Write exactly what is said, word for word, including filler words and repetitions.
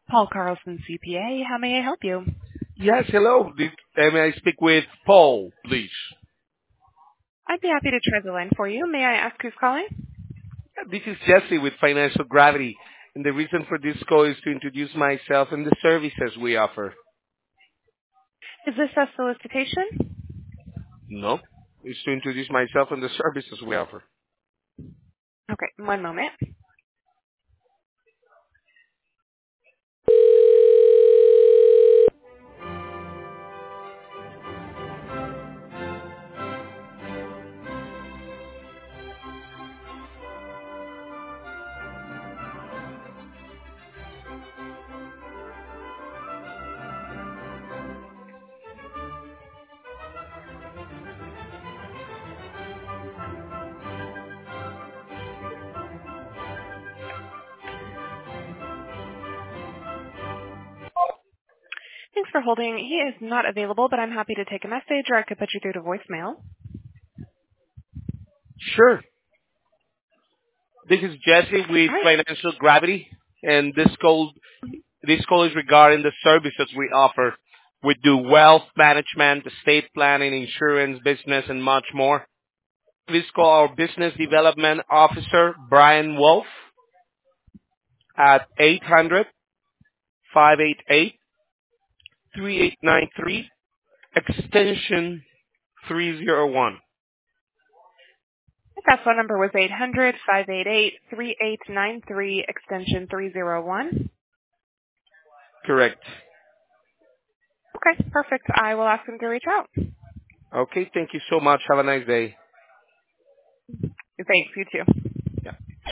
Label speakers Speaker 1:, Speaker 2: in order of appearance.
Speaker 1: Paul Carlson, C P A. How may I help you?
Speaker 2: Yes, hello. Did- uh, May I speak with Paul, please?
Speaker 1: I'd be happy to try the line for you. May I ask who's calling?
Speaker 2: This is Jesse with Financial Gravity, and the reason for this call is to introduce myself and the services we offer.
Speaker 1: Is this a solicitation?
Speaker 2: No? It's to introduce myself and the services we offer.
Speaker 1: Okay, one moment. Thanks for holding. He is not available, but I'm happy to take a message, or I could put you through to voicemail.
Speaker 2: Sure. This is Jesse with
Speaker 1: All right.
Speaker 2: Financial Gravity, and this call, this call is regarding the services we offer. We do wealth management, estate planning, insurance, business, and much more. Please call our Business Development Officer, Brian Wolf, at eight hundred, five eight eight, three eight nine three, extension three zero one.
Speaker 1: That phone number was eight hundred, five eight eight, three eight nine three, extension three zero one.
Speaker 2: Correct.
Speaker 1: Okay, perfect. I will ask him to reach out.
Speaker 2: Okay, thank you so much. Have a nice day.
Speaker 1: Thanks, you too.